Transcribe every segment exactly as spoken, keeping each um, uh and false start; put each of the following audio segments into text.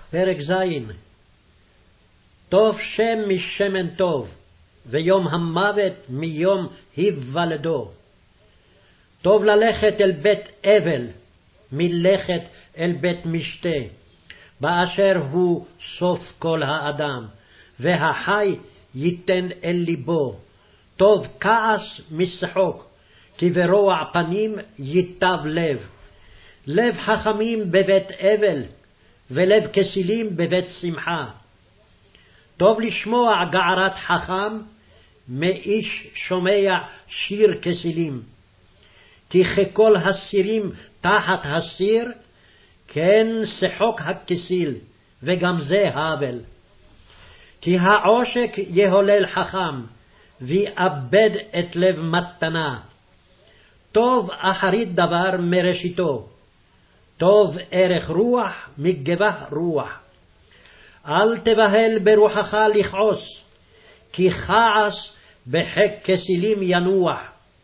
פרק ז'. טוב שם משמן טוב, ויום המוות מיום היוולדו. טוב ללכת אל בית אבל, מלכת אל בית משתה, באשר הוא סוף כל האדם, והחי ייתן אל ליבו. טוב כעס משחוק, כי ברוע פנים ייטב לב. לב חכמים בבית אבל, ולב כסילים בבית שמחה. טוב לשמוע גערת חכם, מאיש שומע שיר כסילים. כי ככל הסירים תחת הסיר, כן שחוק הכסיל, וגם זה הבל. כי העושק יהולל חכם, ויאבד את לב מתנה. טוב אחרית דבר מראשיתו, טוב ערך רוח מגבה רוח. אל תבהל ברוחך לכעוס, כי כעס בחק כסילים ינוח.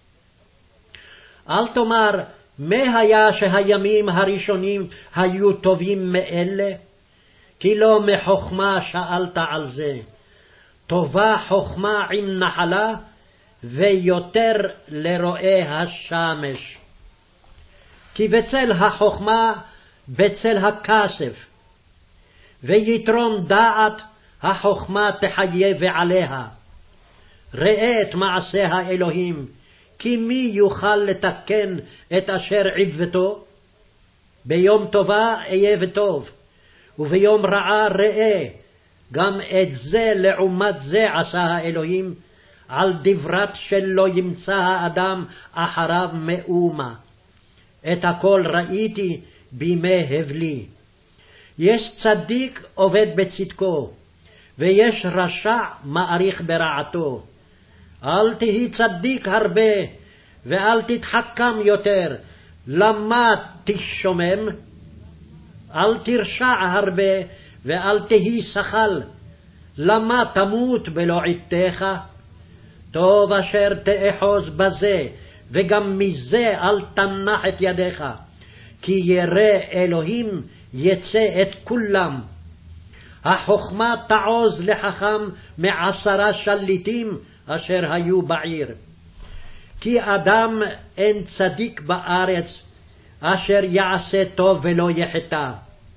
אל תאמר, מה היה שהימים הראשונים היו טובים מאלה? כי לא מחוכמה שאלת על זה. טובה חוכמה עם נחלה, ויותר לרואי השמש. כי בצל החוכמה, בצל הכסף, ויתרום דעת, החוכמה תחיה ועליה. ראה את מעשה האלוהים, כי מי יוכל לתקן את אשר עיוותו? ביום טובה אהיה וטוב, וביום רעה ראה, גם את זה לעומת זה עשה האלוהים, על דברת שלא ימצא האדם אחריו מאומה. את הכל ראיתי בימי הבלי. יש צדיק עובד בצדקו, ויש רשע מעריך ברעתו. אל תהי צדיק הרבה, ואל תתחכם יותר, למה תשומם? אל תרשע הרבה, ואל תהי שחל, למה תמות בלא עתך? טוב אשר תאחוז בזה, וגם מזה אל תנח את ידיך, כי ירא אלוהים יצא את כולם. החוכמה תעוז לחכם מעשרה שליטים אשר היו בעיר. כי אדם אין צדיק בארץ, אשר יעשה טוב ולא יחטא.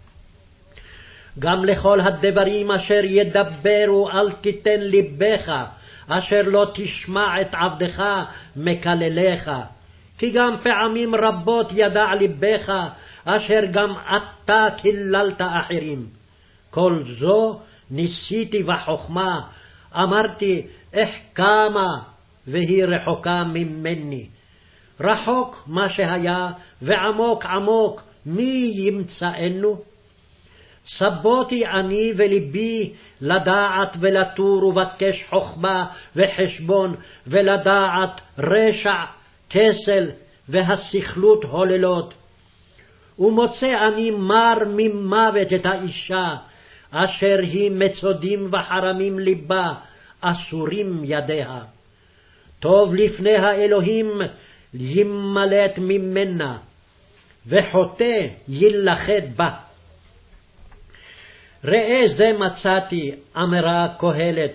גם לכל הדברים אשר ידברו אל תיתן ליבך, אשר לא תשמע את עבדך מקלליך. כי גם פעמים רבות ידע ליבך, אשר גם אתה קיללת אחרים. כל זו ניסיתי בחוכמה, אמרתי, איך כמה, והיא רחוקה ממני. רחוק מה שהיה, ועמוק עמוק, מי ימצאנו? סבותי אני וליבי לדעת ולתור ובקש חוכמה וחשבון, ולדעת רשע, כסל והסכלות הוללות. ומוצא אני מר ממוות את האישה, אשר היא מצודים וחרמים ליבה, אסורים ידיה. טוב לפני האלוהים ימלט ממנה, וחוטא ילכד בה. ראה זה מצאתי, אמרה קהלת,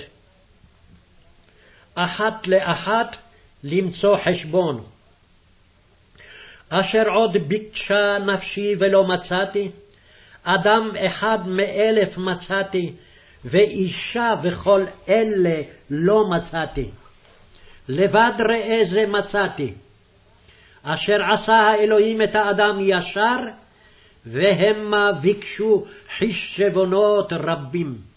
אחת לאחת למצוא חשבון. אשר עוד ביקשה נפשי ולא מצאתי, אדם אחד מאלף מצאתי, ואישה וכל אלה לא מצאתי. לבד ראה זה מצאתי, אשר עשה האלוהים את האדם ישר, והמה ביקשו חשבונות רבים.